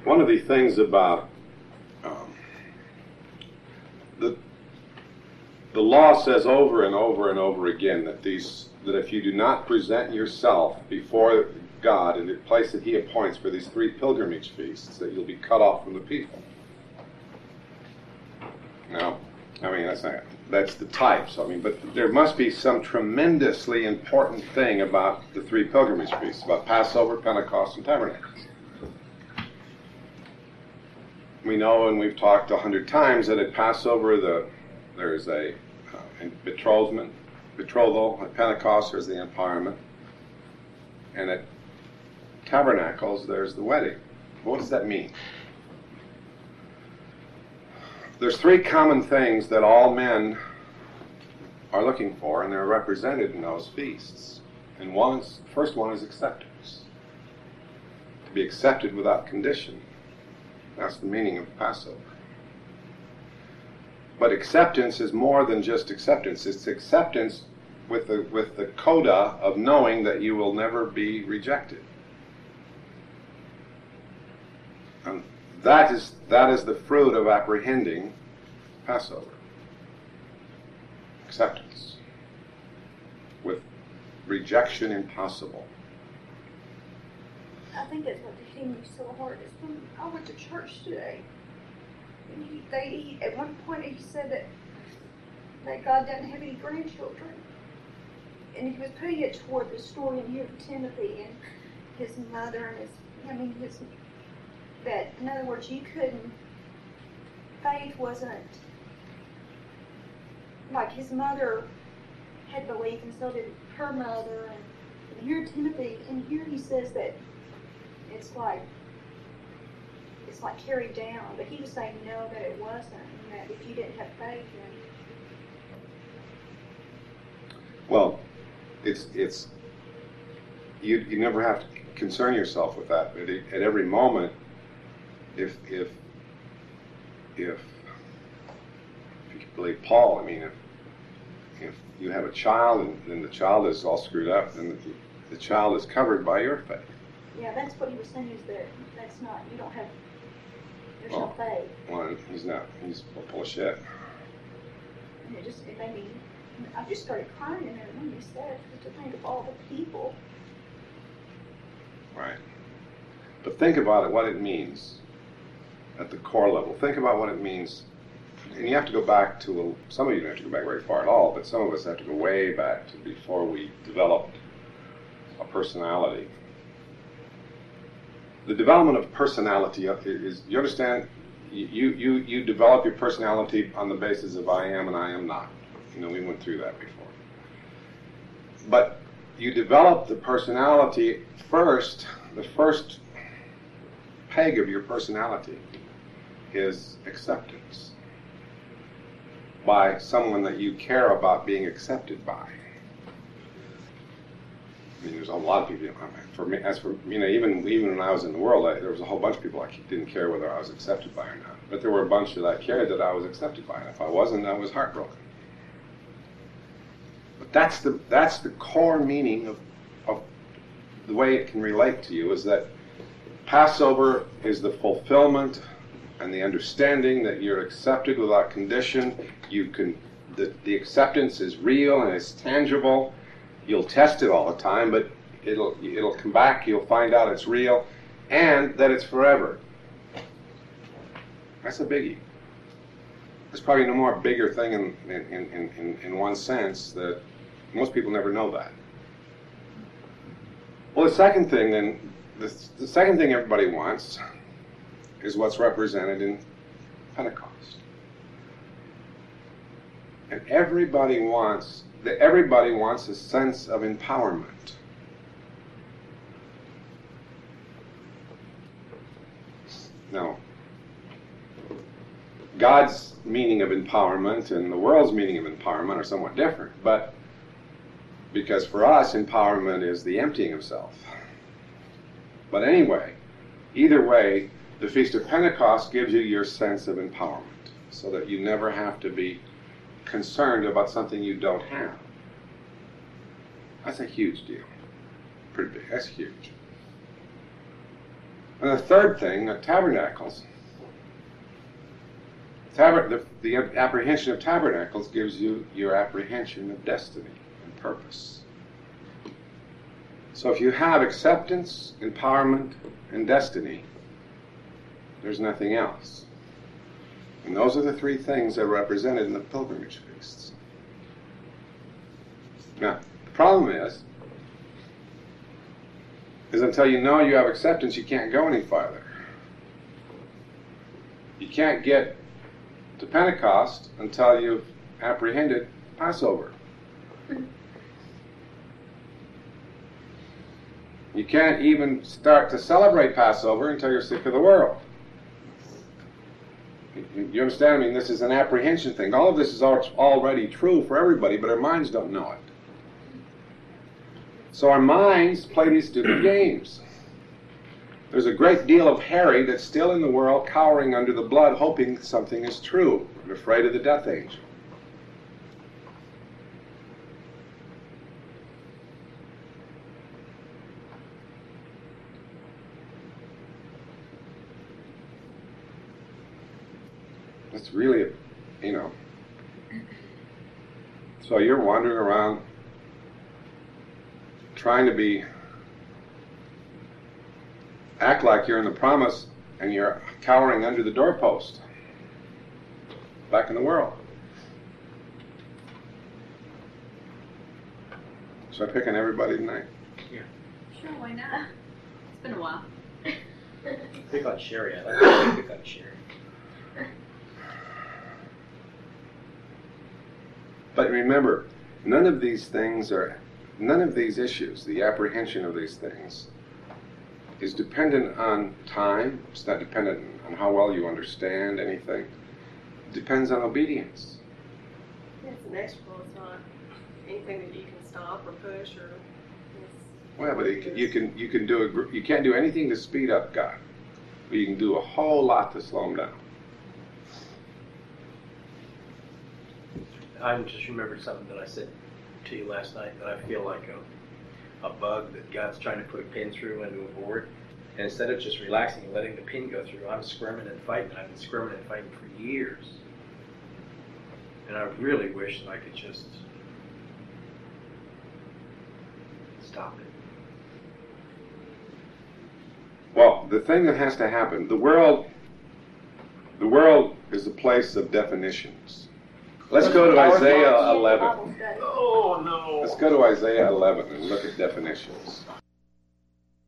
One of the things about the law says over and over and over again that if you do not present yourself before God in the place that He appoints for these 3 pilgrimage feasts, that you'll be cut off from the people. Now, I mean, that's the types. I mean, but there must be some tremendously important thing about the 3 pilgrimage feasts, about Passover, Pentecost, and Tabernacles. We know, and we've talked 100 times, that at Passover there's a betrothal. At Pentecost there's the empowerment, and at Tabernacles there's the wedding. What does that mean? There's 3 common things that all men are looking for, and they're represented in those feasts. And first one is acceptance. To be accepted without condition. That's the meaning of Passover. But acceptance is more than just acceptance. It's acceptance with the coda of knowing that you will never be rejected. And that is the fruit of apprehending Passover. Acceptance. With rejection impossible. I think that's what hit me so hard. Is when I went to church today, and he at one point he said that God doesn't have any grandchildren, and he was putting it toward the story in here of Timothy and his mother and that in other words faith wasn't like his mother had belief, and so did her mother, and here Timothy, and here he says that it's like carried down, but he was saying no, that it wasn't, and that if you didn't have faith, then well, it's you never have to concern yourself with that. At every moment, if you believe Paul, I mean, if you have a child and then the child is all screwed up, then the child is covered by your faith. Yeah, that's what he was saying, is that that's not, you don't have, there's no faith. Well, he's not. He's full of shit. And it made me, I just started crying in there when he said, to think of all the people. Right. But think about it, what it means at the core level. Think about what it means. And you have to go back to, some of you don't have to go back very far at all, but some of us have to go way back to before we developed a personality. The development of personality is, you understand, you develop your personality on the basis of I am and I am not. You know, we went through that before. But you develop the personality first. The first peg of your personality is acceptance by someone that you care about being accepted by. I mean, there's a lot of people. Even when I was in the world, there was a whole bunch of people I didn't care whether I was accepted by or not. But there were a bunch that I cared that I was accepted by, and if I wasn't, I was heartbroken. But that's the core meaning of the way it can relate to you, is that Passover is the fulfillment and the understanding that you're accepted without condition. The acceptance is real and it's tangible. You'll test it all the time, but it'll come back. You'll find out it's real, and that it's forever. That's a biggie. There's probably no more bigger thing in one sense, that most people never know that. Well, the second thing then, the second thing everybody wants is what's represented in Pentecost. And everybody wants a sense of empowerment. Now, God's meaning of empowerment and the world's meaning of empowerment are somewhat different, but because for us, empowerment is the emptying of self. But anyway, either way, the Feast of Pentecost gives you your sense of empowerment, so that you never have to be concerned about something you don't have. That's a huge deal. Pretty big. That's huge. And the third thing, tabernacles. The apprehension of tabernacles gives you your apprehension of destiny and purpose. So if you have acceptance, empowerment, and destiny, there's nothing else. And those are the three things that are represented in the pilgrimage feasts. Now, the problem is until you know you have acceptance, you can't go any farther. You can't get to Pentecost until you've apprehended Passover. You can't even start to celebrate Passover until you're sick of the world. You understand? I mean, this is an apprehension thing. All of this is already true for everybody, but our minds don't know it. So our minds play these stupid games. There's a great deal of Harry that's still in the world, cowering under the blood, hoping something is true, and afraid of the death angel. It's really, so you're wandering around trying to act like you're in the promise, and you're cowering under the doorpost back in the world. So I pick on everybody tonight. Yeah. Sure, why not? It's been a while. Pick on Sherry. I like to pick on Sherry. But remember, none of these issues, the apprehension of these things, is dependent on time. It's not dependent on how well you understand anything. It depends on obedience. It's an external. It's not anything that you can stop or push or. Well, but you can't do anything to speed up God, but you can do a whole lot to slow Him down. I just remembered something that I said to you last night that I feel like a bug that God's trying to put a pin through into a board. And instead of just relaxing and letting the pin go through, I'm squirming and fighting. I've been squirming and fighting for years. And I really wish that I could just stop it. Well, the thing that has to happen, the world is a place of definitions. Let's go to Isaiah 11. Oh, no. Let's go to Isaiah 11 and look at definitions.